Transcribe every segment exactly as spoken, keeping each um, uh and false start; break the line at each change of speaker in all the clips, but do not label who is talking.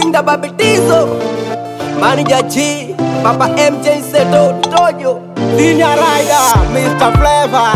King da Babitizo, Manager G, Papa M J Seto, Toyo,
Senior Rider, Mister Flavor,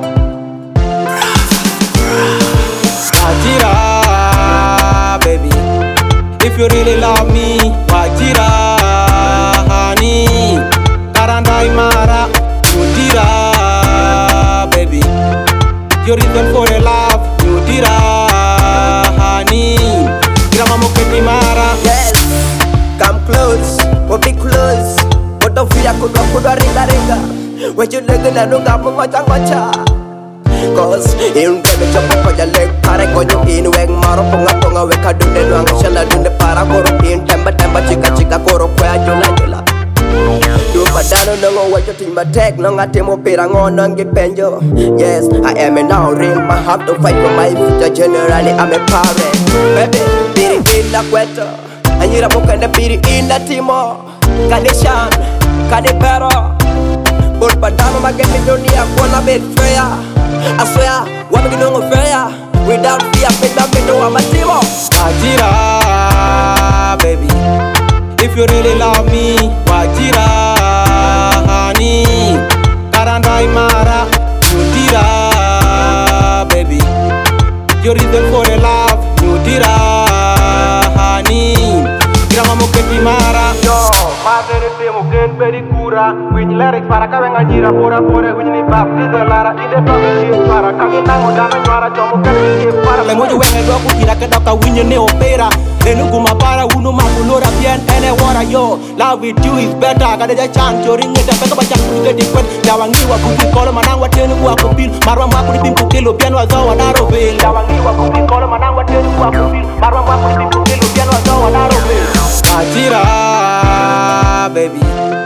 Wajira, baby. If you really love me, Wajira, honey. Karandai Mara, Nudira, baby. Your reason for the love, Nudira, honey. Grandma Moketi Mara.
Yes, come close, we'll be close. What the fear could not put a ringa ringa. When you look at the look up, watch and watch out. Cause in the chop of your leg, Paragojo in Wang Maro Ponga Ponga Weka do the Wang Shala do the Paragoro in Temba Temba Chica Chica Koro Kwa Jula Jula. Do Padano no what you think but take long at Timo Pirangon on get penjo. Yes, I am a now real, I have to fight for my future. Generally, I'm a parent. Baby, Piri in the Queto, and you're a book and the Piri in the Timo. Kanishan, Kanipero. But Padano Magami don't need a corner bit fair. I swear, what we know fair. Without fear, make them know I'm a Timo.
Wajira, baby. If you really love me, Wajira, honey. Karandai Mara, Nudira, baby. Your reason for the love, Nudira, honey. Grandma Moketi Mara. Yo, Madre Temo, Gen Pericura. When you let it para Kavangira, Pora Pora, when you need baptism, Lara, in the province, para Kavinamo, Damara, Jomo, para the Mojo and Roku, Irakaka, when you know Pera. Enuguma para uno makulora bien ene wara yo. Love with you is better. Kada ja chance joring it peka bacha kuke dikwen. Jawangiwa kuki kolo manangwa tenu kwa kupil. Marwa mwa kuni pimpu kilo piano wazo wadaro bil. Jawangiwa kuki kolo manangwa tenu kwa kupil. Marwa mwa kuni pimpu kilo piano wazo wadaro bil. Wajira, baby.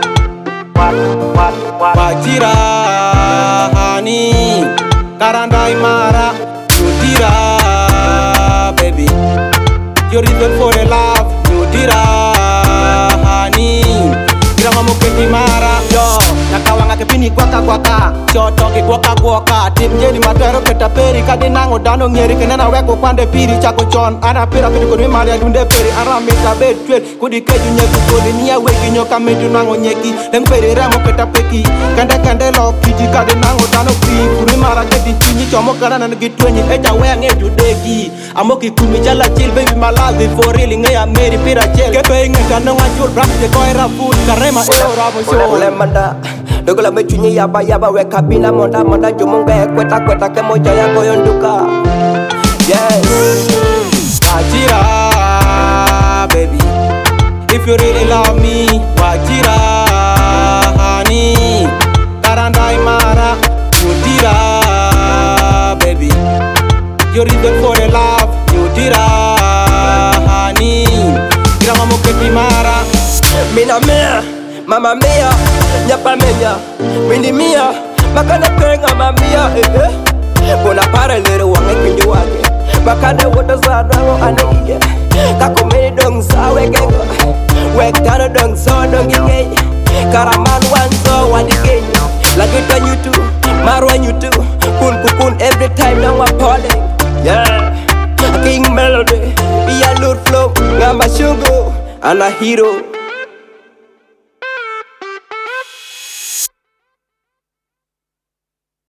Wajira, honey. Karandai Mara, Nudira, baby. Your reason for the love, Nudira, honey. Grandma Moketi Mara. Yo, nakawanga kepini kwaka kwaka. Chotoki kwaka kwaka. Tim jeni matero keta peri. Kadinango dano ngeri kenana weko kwande piri chako chon. Ana pira kini kuni mali adunde peri. Ara mita bed tweet. Kudi keju nyeku kodi niya weki nyoka medu nango nyeki. Leng peri remo keta peki. Kande kande lo kiti kadinango dano pi. Kuni mara keti chini chomo karana nagitwenyi. Eja wea ngeju degi. Amoki kumi jala chill baby my life for real. Ngeya meri pira chel. Kepe inge kano ngajul rap de koira food. Karema eo rabo show.
Ule manda. Dogola mechunyi yaba yaba weka bina monda monda jumunga kweta kweta kemoja yako yonduka. Yes.
Wajira, baby. If you really love me, Wajira, honey. Karandai Mara, Nudira, baby. Your reason for the love, Nudira, honey. Grandma Moketi Mara.
Mina mia, mama mia, nyapa mia, mini mia, makana penga mamia, eh eh. Bona para lero wange kinji wake, makana wota zanango ane. Kako meni dong sa wegengo, wekano dong so dong ige. Karaman one so one ige. Lagita you too, marwa you too. Kun kukun every time now I'm calling. Yeah, King Melody, be a loot flow, ngamba shungo, and a hero.